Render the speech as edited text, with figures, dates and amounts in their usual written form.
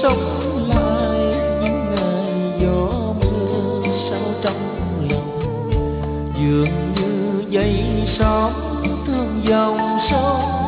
sống lại những ngày gió mưa sâu trong lòng, dường như dây sóng thương dòng sông